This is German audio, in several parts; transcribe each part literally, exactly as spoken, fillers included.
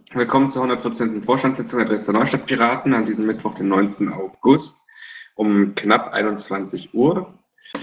Willkommen zur hundertvierzehnten Vorstandssitzung der Dresdner Neustadt Piraten an diesem Mittwoch, den neunten August um knapp einundzwanzig Uhr.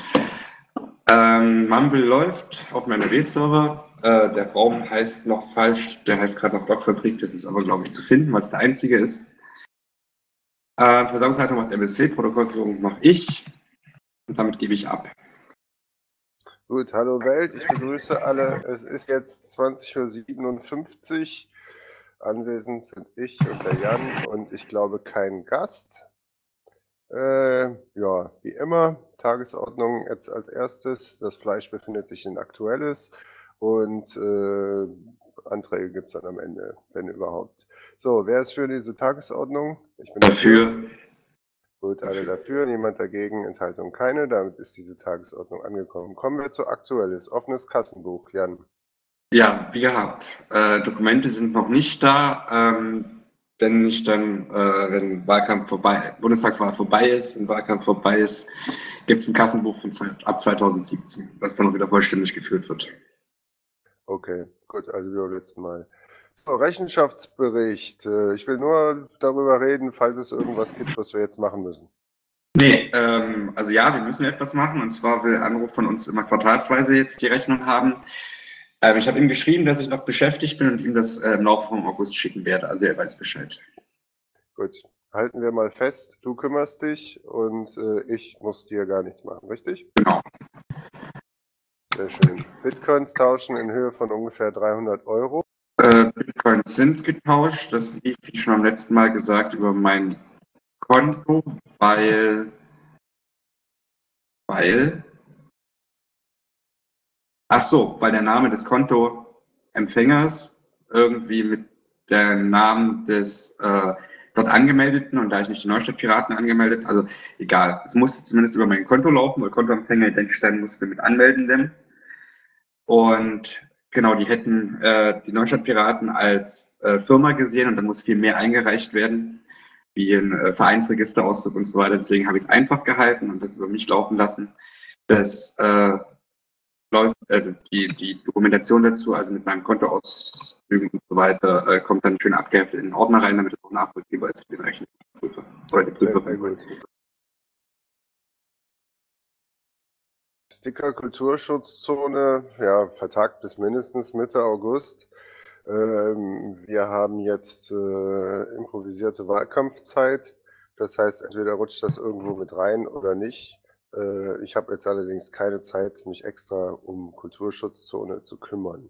Ähm, Mumble läuft auf meinem W-Server. Äh, der Raum heißt noch falsch, der heißt gerade noch Blockfabrik, das ist aber, glaube ich, zu finden, weil es der einzige ist. Äh, Versammlungsleitung macht M S W, Protokollführung mache ich und damit gebe ich ab. Gut, hallo Welt, ich begrüße alle. Es ist jetzt zwanzig Uhr siebenundfünfzig. Anwesend sind ich und der Jan und ich glaube kein Gast. Äh, ja, wie immer, Tagesordnung jetzt als erstes. Das Fleisch befindet sich in Aktuelles und äh, Anträge gibt es dann am Ende, wenn überhaupt. So, wer ist für diese Tagesordnung? Ich bin dafür. Dafür. Gut, alle dafür, niemand dagegen, Enthaltung keine. Damit ist diese Tagesordnung angekommen. Kommen wir zu Aktuelles. Offenes Kassenbuch, Jan. Ja, wie gehabt. Äh, Dokumente sind noch nicht da. Ähm, wenn nicht dann, äh, wenn Wahlkampf vorbei, Bundestagswahl vorbei ist und Wahlkampf vorbei ist, gibt es ein Kassenbuch von ab zweitausendsiebzehn, das dann noch wieder vollständig geführt wird. Okay, gut, also wie beim letzten Mal. So, Rechenschaftsbericht. Ich will nur darüber reden, falls es irgendwas gibt, was wir jetzt machen müssen. Nee, ähm, also ja, wir müssen etwas machen, und zwar will Anruf von uns immer quartalsweise jetzt die Rechnung haben. Ähm, ich habe ihm geschrieben, dass ich noch beschäftigt bin und ihm das äh, im Laufe vom August schicken werde, also er weiß Bescheid. Gut, halten wir mal fest, du kümmerst dich und äh, ich muss dir gar nichts machen, richtig? Genau. Sehr schön. Bitcoins tauschen in Höhe von ungefähr dreihundert Euro. Äh, Bitcoins sind getauscht, das lief, wie schon beim letzten Mal gesagt, über mein Konto, weil, weil, ach so, weil der Name des Kontoempfängers irgendwie mit dem Namen des äh, dort Angemeldeten, und da ich nicht die Neustadt Piraten angemeldet, also egal, es musste zumindest über mein Konto laufen, weil Kontoempfänger identisch sein musste mit Anmeldenden. Und genau, die hätten äh, die Neustadt Piraten als äh, Firma gesehen, und da muss viel mehr eingereicht werden, wie ein äh, Vereinsregisterauszug und so weiter. Deswegen habe ich es einfach gehalten und das über mich laufen lassen. Das äh, läuft, äh, die, die Dokumentation dazu, also mit meinem Kontoauszügen und so weiter, äh, kommt dann schön abgeheftet in den Ordner rein, damit es auch nachvollziehbar ist für den Rechnungsprüfer oder die Prüfer. Sehr, sehr gut. Sticker Kulturschutzzone, ja, vertagt bis mindestens Mitte August. Ähm, wir haben jetzt äh, improvisierte Wahlkampfzeit. Das heißt, entweder rutscht das irgendwo mit rein oder nicht. Äh, ich habe jetzt allerdings keine Zeit, mich extra um Kulturschutzzone zu kümmern.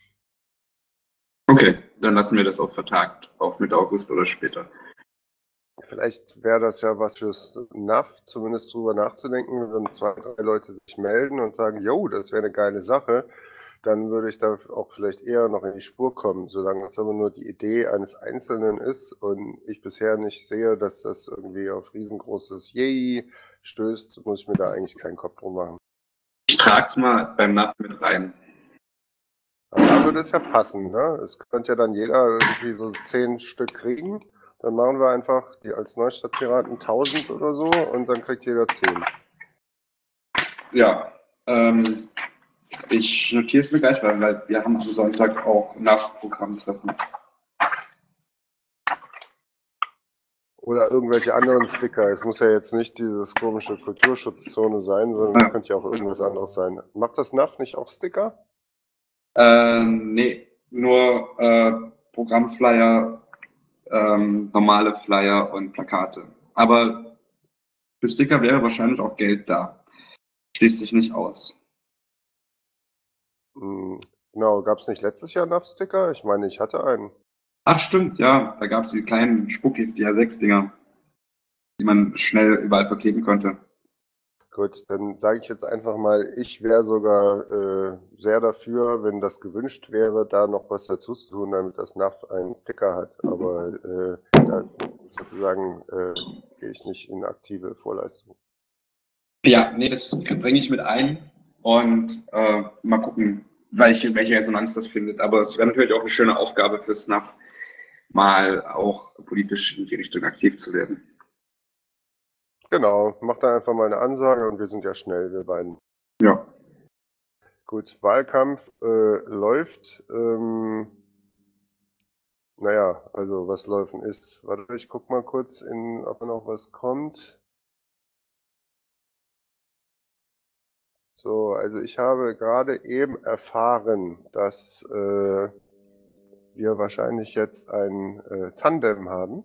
Okay, dann lassen wir das auch vertagt auf Mitte August oder später. Vielleicht wäre das ja was fürs N A F, zumindest drüber nachzudenken, wenn zwei, drei Leute sich melden und sagen, jo, das wäre eine geile Sache, dann würde ich da auch vielleicht eher noch in die Spur kommen. Solange es aber nur die Idee eines Einzelnen ist und ich bisher nicht sehe, dass das irgendwie auf riesengroßes Yay stößt, muss ich mir da eigentlich keinen Kopf drum machen. Ich trage es mal beim N A F mit rein. Aber da würde es ja passen, ne? Es könnte ja dann jeder irgendwie so zehn Stück kriegen. Dann machen wir einfach die als Neustadt-Piraten tausend oder so und dann kriegt jeder zehn. Ja, ähm, ich notiere es mir gleich, weil, weil wir haben am Sonntag auch N A F-Programmtreffen. Oder irgendwelche anderen Sticker. Es muss ja jetzt nicht dieses komische Kulturschutzzone sein, sondern es könnte ja auch irgendwas anderes sein. Macht das N A F nicht auch Sticker? Ähm, nee, nur äh, Programmflyer, ähm, normale Flyer und Plakate. Aber für Sticker wäre wahrscheinlich auch Geld da. Schließt sich nicht aus. Hm, genau, gab es nicht letztes Jahr N A F-Sticker? Ich meine, ich hatte einen. Ach stimmt, ja, da gab es die kleinen Spuckis, die A sechs Dinger, die man schnell überall verkleben konnte. Gut, dann sage ich jetzt einfach mal, ich wäre sogar äh, sehr dafür, wenn das gewünscht wäre, da noch was dazu zu tun, damit das N A F einen Sticker hat. Aber äh, da sozusagen äh, gehe ich nicht in aktive Vorleistung. Ja, nee, das bringe ich mit ein und äh, mal gucken, welche, welche Resonanz das findet. Aber es wäre natürlich auch eine schöne Aufgabe fürs N A F, mal auch politisch in die Richtung aktiv zu werden. Genau, mach da einfach mal eine Ansage und wir sind ja schnell, wir beiden. Ja. Gut, Wahlkampf äh, läuft. Ähm, naja, also was laufen ist. Warte, ich guck mal kurz, in, ob da noch was kommt. So, also ich habe gerade eben erfahren, dass äh, wir wahrscheinlich jetzt ein äh, Tandem haben,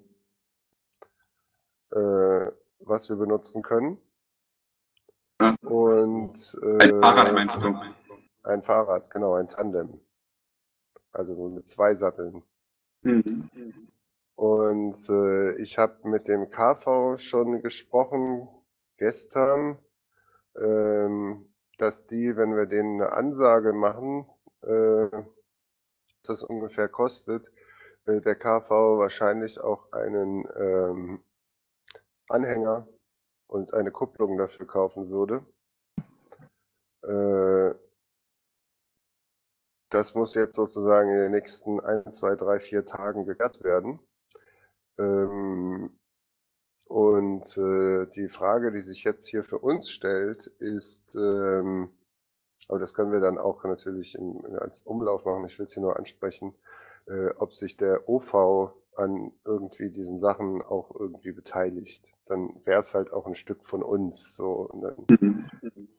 äh, was wir benutzen können. Ja. Und Ein Fahrrad äh, meinst du? ein Fahrrad, genau, ein Tandem. Also nur mit zwei Satteln. Mhm. Und äh, ich habe mit dem K V schon gesprochen gestern, ähm, dass die, wenn wir denen eine Ansage machen, äh, was das ungefähr kostet, äh, der K V wahrscheinlich auch einen ähm, Anhänger und eine Kupplung dafür kaufen würde. Äh, das muss jetzt sozusagen in den nächsten ein, zwei, drei, vier Tagen geklärt werden. Ähm, und äh, die Frage, die sich jetzt hier für uns stellt, ist, ähm, aber das können wir dann auch natürlich im, als Umlauf machen, ich will es hier nur ansprechen, äh, ob sich der O V an irgendwie diesen Sachen auch irgendwie beteiligt. Dann wäre es halt auch ein Stück von uns. So. Und dann, Mhm.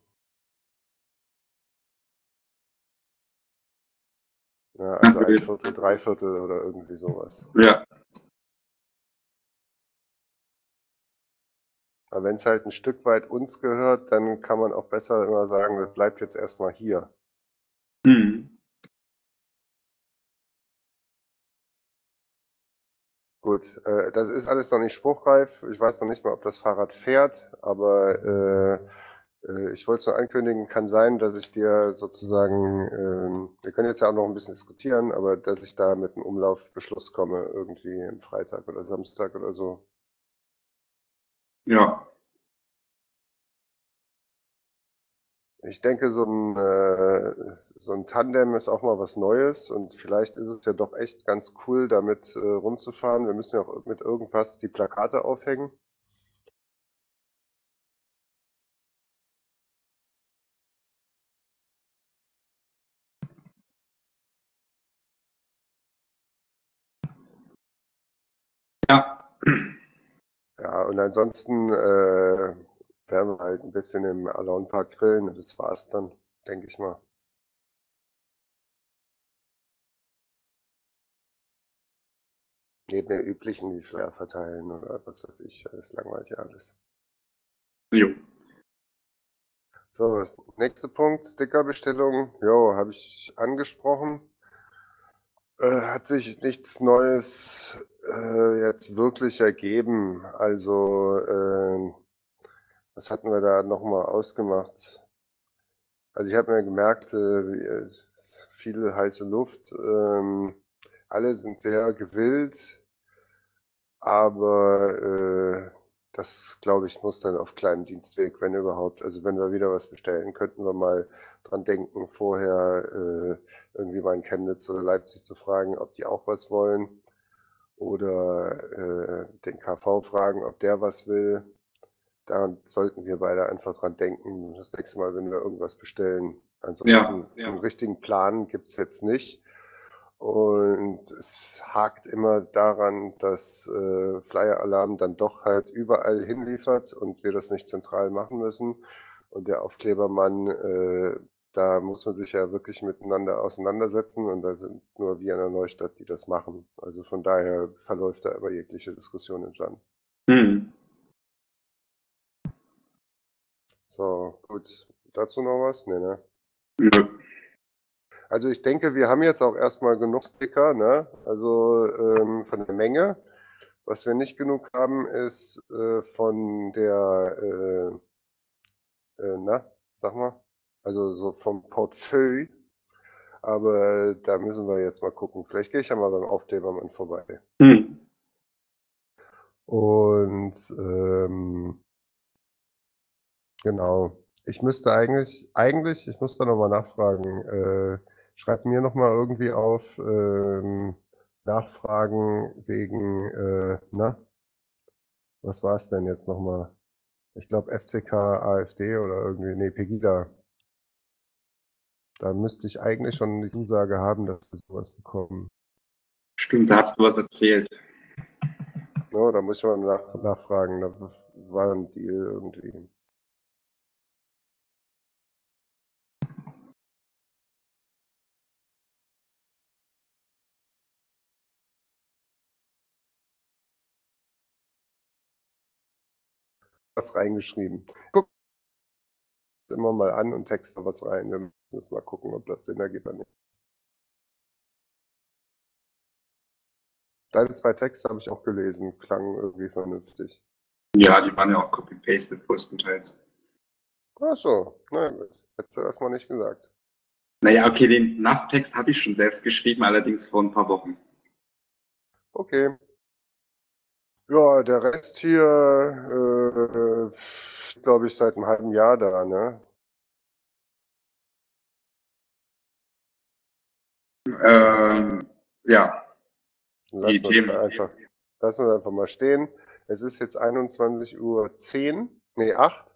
ja, also ein Okay. Viertel, drei Viertel oder irgendwie sowas. Ja. Aber wenn es halt ein Stück weit uns gehört, dann kann man auch besser immer sagen, das bleibt jetzt erstmal hier. Mhm. Gut, äh, das ist alles noch nicht spruchreif. Ich weiß noch nicht mal, ob das Fahrrad fährt, aber äh, äh, ich wollte es nur ankündigen, kann sein, dass ich dir sozusagen, ähm, wir können jetzt ja auch noch ein bisschen diskutieren, aber dass ich da mit einem Umlaufbeschluss komme, irgendwie am Freitag oder Samstag oder so. Ja. Ich denke, so ein, äh, so ein Tandem ist auch mal was Neues und vielleicht ist es ja doch echt ganz cool, damit äh, rumzufahren. Wir müssen ja auch mit irgendwas die Plakate aufhängen. Ja. Ja, und ansonsten äh, werden wir halt ein bisschen im Alone Park grillen und das war's dann, denke ich mal. Neben den üblichen wie Flyer verteilen oder was weiß ich, das langweilt ja alles. Jo. So, nächster Punkt, Stickerbestellung. Jo, habe ich angesprochen. Äh, hat sich nichts Neues äh, jetzt wirklich ergeben. Also, äh, was hatten wir da nochmal ausgemacht? Also ich habe mir gemerkt, äh, viele heiße Luft. Ähm, alle sind sehr gewillt, aber äh, das, glaube ich, muss dann auf kleinem Dienstweg, wenn überhaupt. Also wenn wir wieder was bestellen, könnten wir mal dran denken, vorher äh, irgendwie mal in Chemnitz oder Leipzig zu fragen, ob die auch was wollen. Oder äh, den K V fragen, ob der was will. Da sollten wir beide einfach dran denken, das nächste Mal, wenn wir irgendwas bestellen. Ansonsten Ja. Ja. einen richtigen Plan gibt es jetzt nicht. Und es hakt immer daran, dass äh, Flyer Alarm dann doch halt überall hinliefert und wir das nicht zentral machen müssen. Und der Aufklebermann, äh, da muss man sich ja wirklich miteinander auseinandersetzen und da sind nur wir in der Neustadt, die das machen. Also von daher verläuft da aber jegliche Diskussion im Land. Mhm. So, gut. Dazu noch was? Nee, ne? Nö. Also ich denke, wir haben jetzt auch erstmal genug Sticker, ne? Also ähm, von der Menge. Was wir nicht genug haben, ist äh, von der, äh, äh, na, sag mal, also so vom Portfolio. Aber da müssen wir jetzt mal gucken. Vielleicht gehe ich ja mal beim Aufklebermann vorbei. Mhm. Und ähm, genau. Ich müsste eigentlich, eigentlich, ich muss da nochmal nachfragen. Äh, schreib mir nochmal irgendwie auf, ähm, Nachfragen wegen, äh, na, was war es denn jetzt nochmal? Ich glaube F C K, AfD oder irgendwie, nee, Pegida. Da müsste ich eigentlich schon die Zusage haben, dass wir sowas bekommen. Stimmt, da hast du was erzählt. No, da muss ich mal nach, nachfragen. Da war ein Deal irgendwie. Was reingeschrieben. Guck immer mal an und texte was rein. Wir müssen jetzt mal gucken, ob das Sinn ergibt oder nicht. Deine zwei Texte habe ich auch gelesen, klangen irgendwie vernünftig. Ja, die waren ja auch copy-pasted größtenteils. Ach so, na gut. Hättest du das mal nicht gesagt. Naja, okay, den N A V-Text habe ich schon selbst geschrieben, allerdings vor ein paar Wochen. Okay. Ja, der Rest hier, äh, glaube ich, seit einem halben Jahr da, ne? Ähm, ja, die Lassen wir das Themen. einfach, lassen wir einfach mal stehen. Es ist jetzt einundzwanzig Uhr zehn, nee, acht.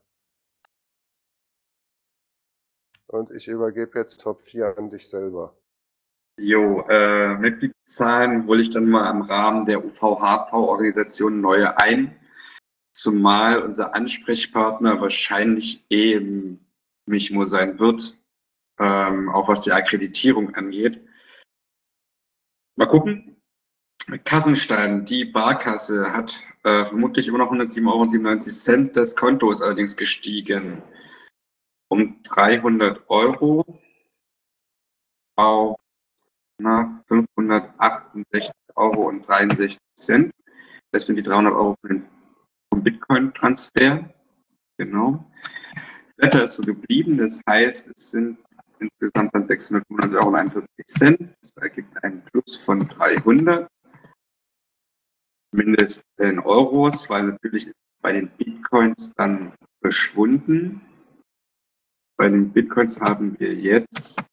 Und ich übergebe jetzt Top vier an dich selber. Jo, äh, Mitgliedszahlen hole ich dann mal im Rahmen der U V H V-Organisation neue ein, zumal unser Ansprechpartner wahrscheinlich eh im Michmo sein wird, ähm, auch was die Akkreditierung angeht. Mal gucken. Kassenstein, die Barkasse hat äh, vermutlich immer noch hundertsieben Euro siebenundneunzig. Das Konto ist allerdings gestiegen um dreihundert Euro auf na, fünfhundertachtundsechzig Euro und dreiundsechzig Cent. Das sind die dreihundert Euro vom Bitcoin-Transfer. Genau. Wetter ist so geblieben, das heißt, es sind insgesamt dann sechshundertfünfundneunzig Euro und einundvierzig Cent. Das ergibt einen Plus von dreihundert. Mindest in Euros, weil natürlich bei den Bitcoins dann verschwunden. Bei den Bitcoins haben wir jetzt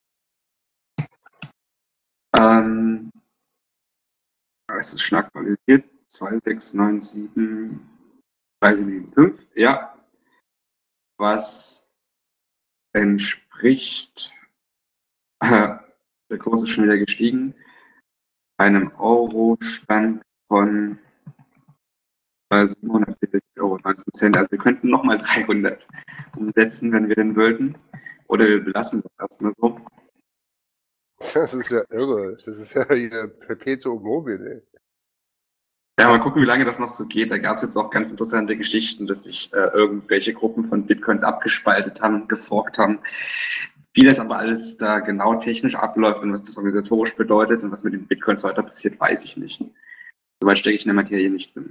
ähm, es ist schon aktualisiert, zwei sechs neun sieben drei sieben fünf, ja, was entspricht, äh, der Kurs ist schon wieder gestiegen, einem Euro-Stand von äh, siebenhundertvierzig Euro neunzehn Cent. Also wir könnten nochmal dreihundert umsetzen, wenn wir denn wollten. Oder wir belassen das erstmal so. Das ist ja irre. Das ist ja hier Perpetuum mobile. Ja, mal gucken, wie lange das noch so geht. Da gab es jetzt auch ganz interessante Geschichten, dass sich äh, irgendwelche Gruppen von Bitcoins abgespaltet haben, geforkt haben. Wie das aber alles da genau technisch abläuft und was das organisatorisch bedeutet und was mit den Bitcoins weiter passiert, weiß ich nicht. Soweit stecke ich in der Materie nicht drin.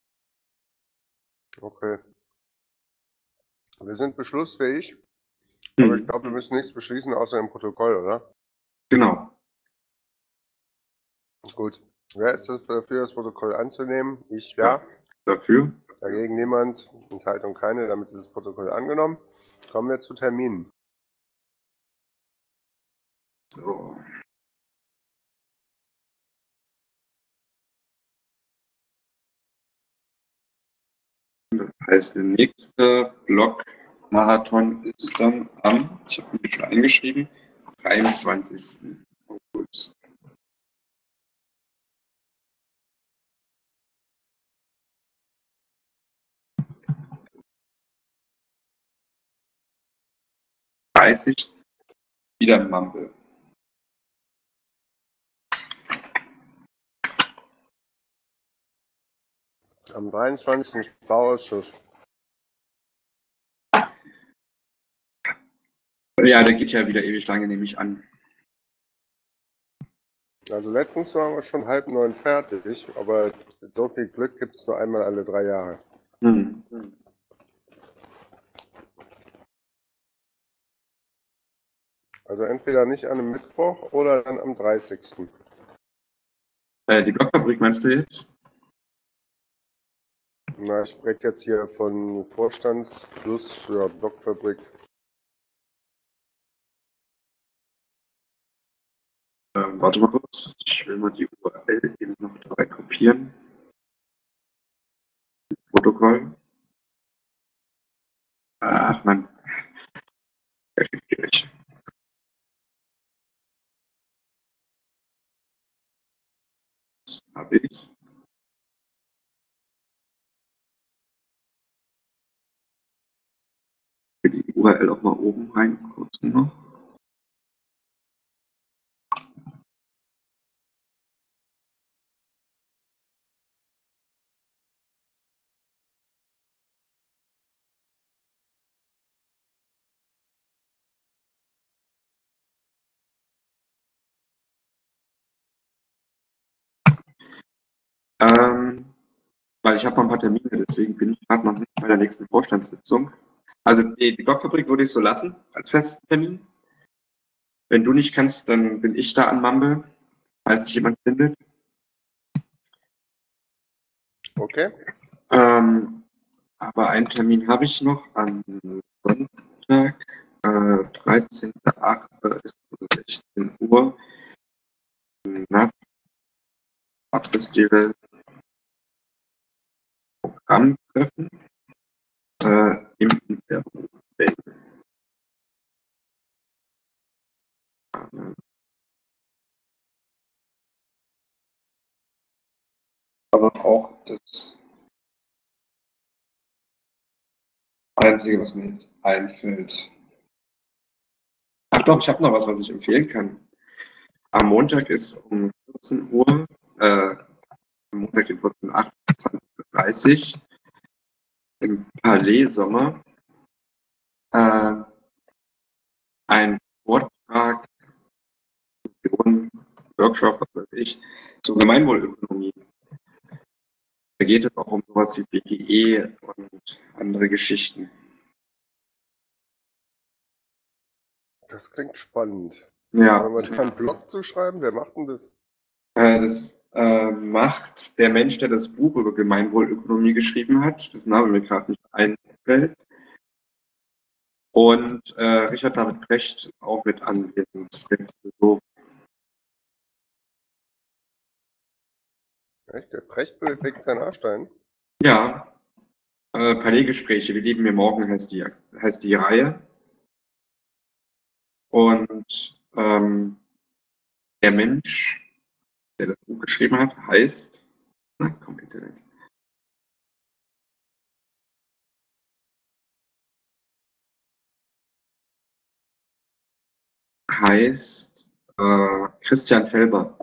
Okay. Wir sind beschlussfähig, aber ich Hm. glaube, wir müssen nichts beschließen außer im Protokoll, oder? Genau. Gut. Wer ist dafür, das Protokoll anzunehmen? Ich, ja. Dafür. Dagegen niemand. Enthaltung keine. Damit ist das Protokoll angenommen. Kommen wir zu Terminen. So. Das heißt, der nächste Block-Marathon ist dann am, ich habe mich schon eingeschrieben, dreiundzwanzigsten August. dreißig, wieder Mumble. Am dreiundzwanzigsten Bauausschuss. Ja, der geht ja wieder ewig lange, nehme ich an. Also letztens waren wir schon halb neun fertig, aber so viel Glück gibt es nur einmal alle drei Jahre. Hm. Also entweder nicht an einem Mittwoch oder dann am dreißigsten Äh, die Blockfabrik meinst du jetzt? Na, ich spreche jetzt hier von Vorstand plus ja, Blockfabrik. Ähm, warte mal kurz, ich will mal die U R L eben noch dabei kopieren. Protokoll. Ach man, das ist schwierig. habe ich's. Für die U R L auch mal oben rein, kurz noch. Ähm, weil ich habe noch ein paar Termine, deswegen bin ich gerade noch nicht bei der nächsten Vorstandssitzung. Also die, die Blockfabrik würde ich so lassen als festen Termin. Wenn du nicht kannst, dann bin ich da an Mumble, falls sich jemand findet. Okay. Ähm, aber einen Termin habe ich noch am Sonntag, äh, dreizehnten achten bis sechzehn Uhr. Nach Festival Programmtreffen äh, im Interview. Aber auch das Einzige, was mir jetzt einfällt. Ach doch, ich habe noch was, was ich empfehlen kann. Am Montag ist um vierzehn Uhr, äh, am Montag, den vierten achten zwanzig Uhr dreißig im Palais Sommer äh, ein Vortrag, Workshop, was weiß ich, zur Gemeinwohlökonomie. Da geht es auch um sowas wie B G E und andere Geschichten. Das klingt spannend. Ja. Wollen wir da einen Blog zu schreiben? Wer macht denn das? Äh, das äh, macht der Mensch, der das Buch über Gemeinwohlökonomie geschrieben hat, das Name mir gerade nicht einfällt. Und äh, Richard David Precht auch mit anwesend. So. Echt? Der Precht bewegt seinen Arschstein? Ja, äh, Palais-Gespräche, wir lieben mir morgen heißt die, heißt die Reihe. Und ähm, der Mensch, der das Buch geschrieben hat, heißt, na komm, Internet. Heißt äh, Christian Felber.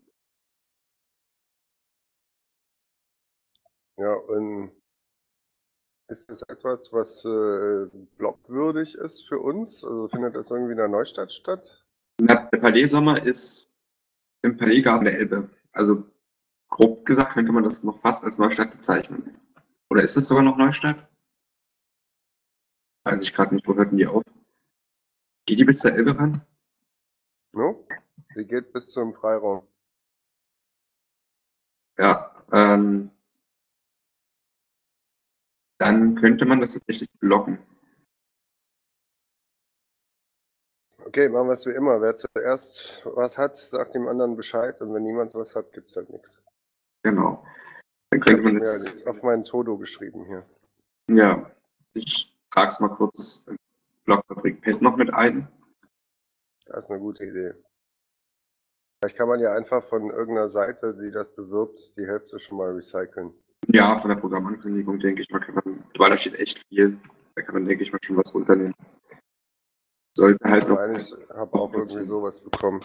Ja, und ist das etwas, was äh, blogwürdig ist für uns? Also findet das irgendwie in der Neustadt statt? Na, der Palais-Sommer ist im Palaisgarten der Elbe. Also grob gesagt könnte man das noch fast als Neustadt bezeichnen. Oder ist es sogar noch Neustadt? Weiß ich gerade nicht, wo hörten die auf? Geht die bis zur Elbe ran? No? Die geht bis zum Freiraum. Ja, ähm, dann könnte man das tatsächlich blocken. Okay, machen wir es wie immer. Wer zuerst was hat, sagt dem anderen Bescheid und wenn niemand was hat, gibt es halt nichts. Genau. Dann könnte man Ja, das. auf meinen Todo geschrieben hier. Ja, ich trage es mal kurz in Blockfabrik Pet noch mit ein. Das ist eine gute Idee. Vielleicht kann man ja einfach von irgendeiner Seite, die das bewirbt, die Hälfte schon mal recyceln. Ja, von der Programmankündigung denke ich mal, kann man, weil da steht echt viel, da kann man, denke ich mal, schon was runternehmen. Sollte halt noch. Ich habe auch irgendwie sowas bekommen.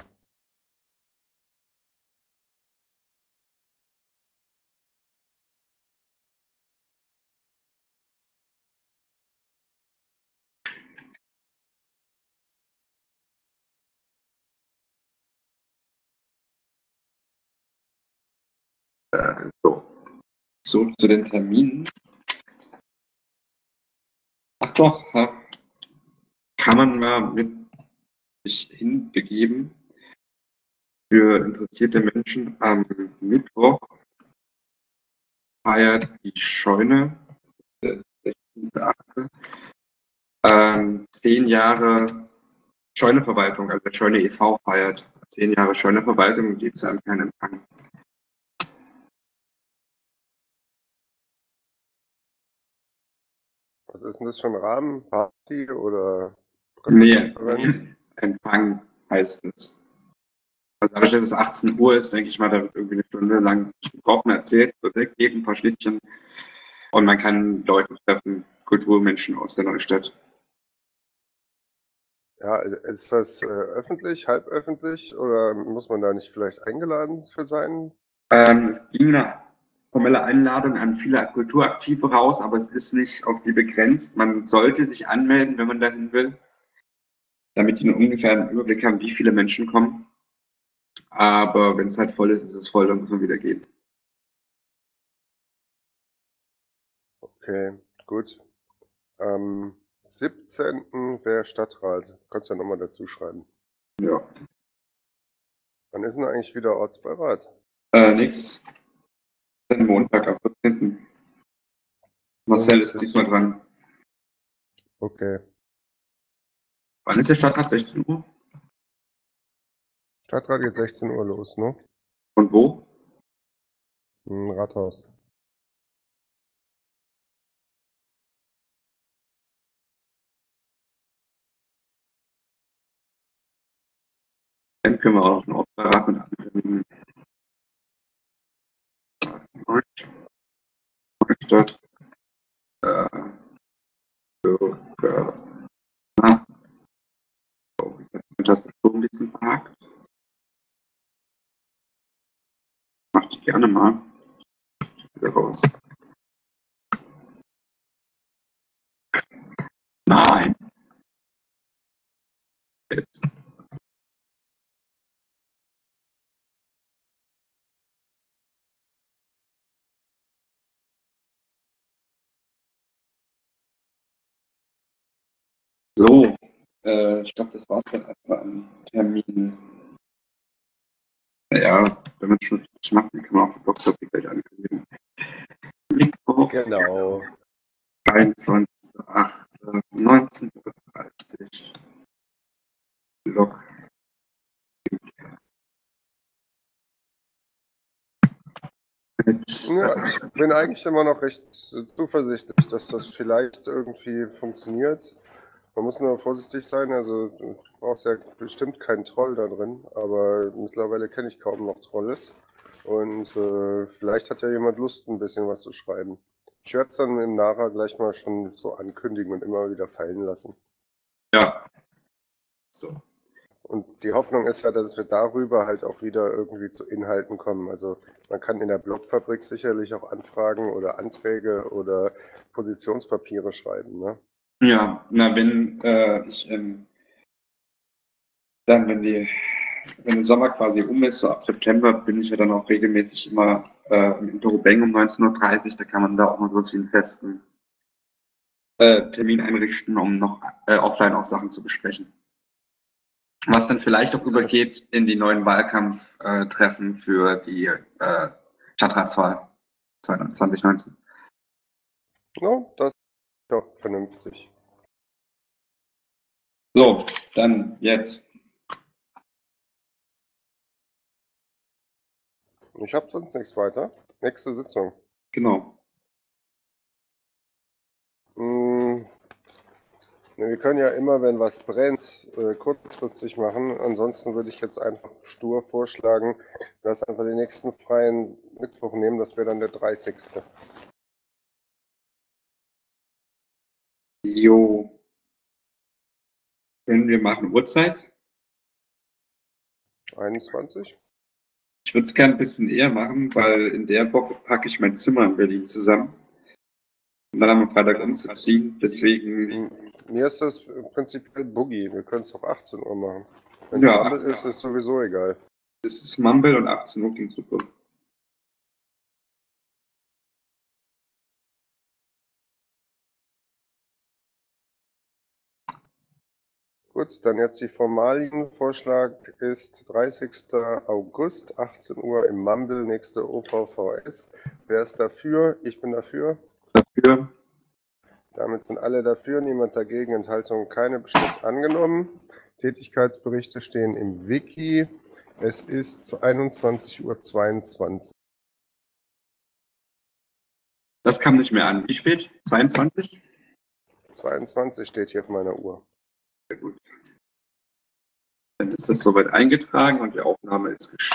Äh, so. Zurück zu den Terminen. Ach doch, kann man mal mit sich hinbegeben für interessierte Menschen. Am Mittwoch feiert die Scheune, der sechzehnten achte Ähm, zehn Jahre Scheuneverwaltung, also der Scheune e V feiert zehn Jahre Scheuneverwaltung und geht zu einem kleinen Empfang. Was ist denn das für ein Rahmen? Party oder Nee, Pressekonferenz? Empfang heißt es. Also dadurch, dass es achtzehn Uhr ist, denke ich mal, da wird irgendwie eine Stunde lang gebrochen erzählt, wird weggeben, ein paar Schnittchen. Und man kann Leute treffen, Kulturmenschen aus der Neustadt. Ja, ist das äh, öffentlich, halböffentlich oder muss man da nicht vielleicht eingeladen für sein? Ähm, es ging eine formelle Einladung an viele Kulturaktive raus, aber es ist nicht auf die begrenzt. Man sollte sich anmelden, wenn man dahin will, damit die einen ungefähren Überblick haben, wie viele Menschen kommen. Aber wenn es halt voll ist, ist es voll, dann muss man wieder gehen. Okay, gut. Am siebzehnten wäre Stadtrat. Kannst du ja nochmal dazu schreiben. Ja. Wann ist denn eigentlich wieder Ortsbeirat? Äh, nächsten Montag am vierzehnten Marcel Und ist ist- diesmal dran. Okay. Wann ist der Stadtrat? sechzehn Uhr? Stadtrat geht sechzehn Uhr los, ne? Und wo? Im Rathaus. Dann können wir auch noch Ortsbeirat mit anderen Neustadt. Äh, Bürger. Ah. Oh, das ist so ein bisschen verhakt. Mach die gerne mal. Wieder raus. Nein. Jetzt. So, äh, ich glaube, das war es dann erstmal an Terminen. Naja, wenn man es schon richtig macht, dann kann man auch die Box-Topic gleich ankündigen. Mittwoch, Genau. dreiundzwanzigster achter neunzehn Uhr dreißig. Log. Ja, ich bin eigentlich immer noch recht zuversichtlich, dass das vielleicht irgendwie funktioniert. Man muss nur vorsichtig sein, also du brauchst ja bestimmt keinen Troll da drin, aber mittlerweile kenne ich kaum noch Trolls. Und äh, vielleicht hat ja jemand Lust, ein bisschen was zu schreiben. Ich werde es dann im Nara gleich mal schon so ankündigen und immer wieder fallen lassen. Ja. So. Und die Hoffnung ist ja, dass wir darüber halt auch wieder irgendwie zu Inhalten kommen. Also man kann in der Blogfabrik sicherlich auch Anfragen oder Anträge oder Positionspapiere schreiben, ne? Ja, na, wenn äh, ich ähm, dann, wenn die, wenn der Sommer quasi um ist, so ab September, bin ich ja dann auch regelmäßig immer äh, im Interrobeng um neunzehn Uhr dreißig. Da kann man da auch mal sowas wie einen festen äh, Termin einrichten, um noch äh, offline auch Sachen zu besprechen. Was dann vielleicht auch übergeht in die neuen Wahlkampftreffen für die äh, Stadtratswahl zwanzig neunzehn. No, das ist doch vernünftig. So, dann jetzt. Ich habe sonst nichts weiter. Nächste Sitzung. Genau. Hm, wir können ja immer, wenn was brennt, äh, kurzfristig machen. Ansonsten würde ich jetzt einfach stur vorschlagen, dass einfach den nächsten freien Mittwoch nehmen. Das wäre dann der dreißigste. Jo. Können wir machen Uhrzeit? einundzwanzig? Ich würde es gerne ein bisschen eher machen, weil in der Woche packe ich mein Zimmer in Berlin zusammen. Und dann am Freitag umzuziehen. Deswegen. Hm, Mir ist das prinzipiell Boogie. Wir können es auch achtzehn Uhr machen. Wenn es Ja, Mumble ist, ist sowieso egal. es ist Mumble und achtzehn Uhr klingt super. Gut, dann jetzt die Formalien-Vorschlag ist dreißigster August, achtzehn Uhr im Mumble, nächste O V V S. Wer ist dafür? Ich bin dafür. Dafür. Damit sind alle dafür, niemand dagegen, Enthaltungen keine, Beschluss angenommen. Tätigkeitsberichte stehen im Wiki. Es ist zu einundzwanzig Uhr zweiundzwanzig. Das kam nicht mehr an. Wie spät? zweiundzwanzig? zweiundzwanzig steht hier auf meiner Uhr. Sehr gut. Dann ist das soweit eingetragen und die Aufnahme ist gestartet.